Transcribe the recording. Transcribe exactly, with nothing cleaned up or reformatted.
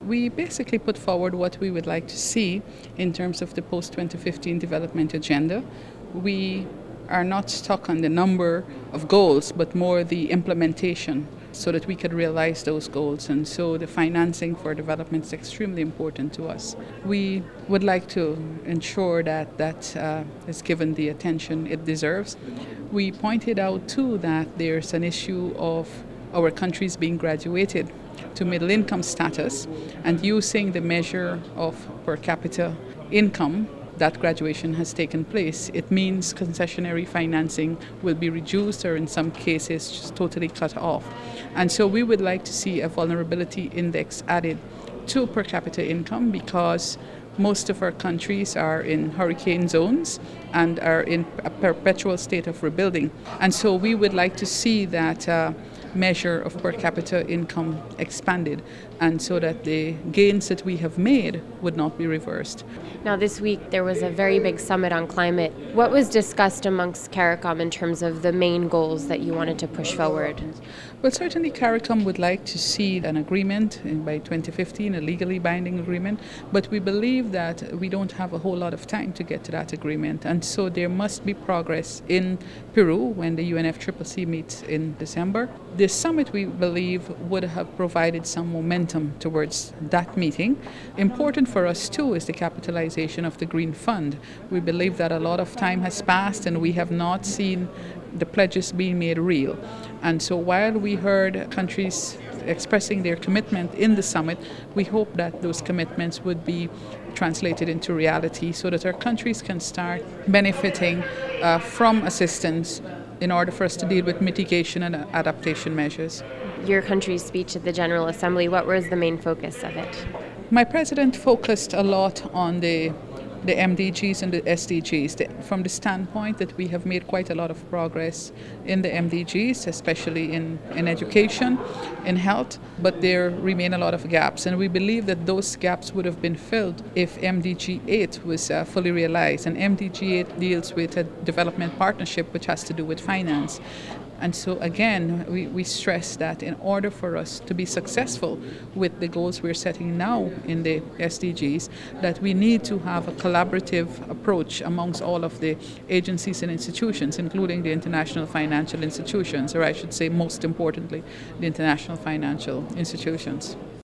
We basically put forward what we would like to see in terms of the post twenty fifteen development agenda. We are not stuck on the number of goals, but more the implementation so that we could realize those goals. And so the financing for development is extremely important to us. We would like to ensure that that uh, is given the attention it deserves. We pointed out too that there's an issue of our countries being graduated to middle income status and using the measure of per capita income that graduation has taken place. It means concessionary financing will be reduced or in some cases just totally cut off. And so we would like to see a vulnerability index added to per capita income because most of our countries are in hurricane zones and are in a perpetual state of rebuilding. And so we would like to see that uh, measure of per capita income expanded, and so that the gains that we have made would not be reversed. Now this week there was a very big summit on climate. What was discussed amongst CARICOM in terms of the main goals that you wanted to push forward? Well, certainly CARICOM would like to see an agreement by twenty fifteen, a legally binding agreement, but we believe that we don't have a whole lot of time to get to that agreement, and so there must be progress in Peru when the U N F C C C meets in December. This summit, we believe, would have provided some momentum towards that meeting. Important for us too is the capitalization of the Green Fund. We believe that a lot of time has passed and we have not seen the pledges being made real. And so while we heard countries expressing their commitment in the summit, we hope that those commitments would be translated into reality so that our countries can start benefiting uh, from assistance in order for us to deal with mitigation and adaptation measures. Your country's speech at the General Assembly, what was the main focus of it? My president focused a lot on the the M D Gs and the S D Gs, the, from the standpoint that we have made quite a lot of progress in the M D Gs, especially in, in education, in health, but there remain a lot of gaps. And we believe that those gaps would have been filled if M D G eight was uh, fully realized. And M D G eight deals with a development partnership which has to do with finance. And so again, we, we stress that in order for us to be successful with the goals we're setting now in the S D Gs, that we need to have a collaborative approach amongst all of the agencies and institutions, including the international financial institutions, or I should say most importantly, the international financial institutions.